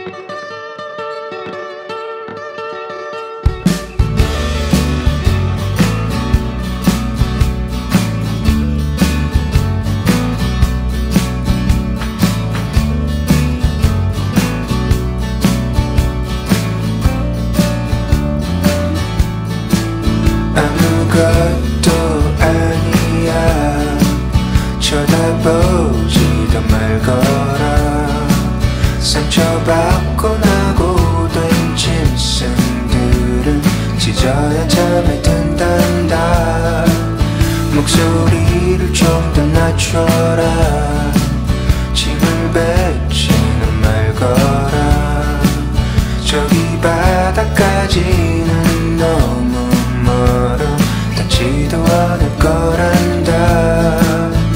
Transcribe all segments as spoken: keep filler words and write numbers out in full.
쳐다보지도 말거라. 상처받고 나고 된 짐승들은 짖어야 잠에 든단다. 목소리를 좀 더 낮춰라. 짐을 뱉지는 말거라. 저기 바닥까지는 너무 멀어 닿지도 않을 거란다.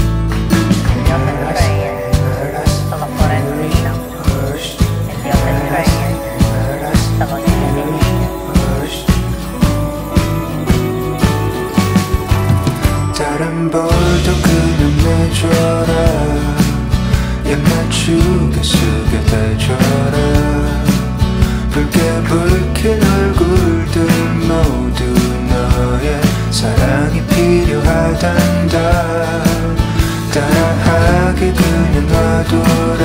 다른 볼도 그냥 내줘라. 입 맞추게 숙여 대줘라. 붉게 붉힌 얼굴들 모두 너의 사랑이 필요하단다. 따라하게 그냥 놔둬라.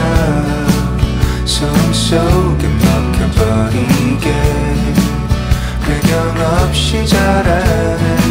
소음 속에 먹혀버리게 배경 없이 자라는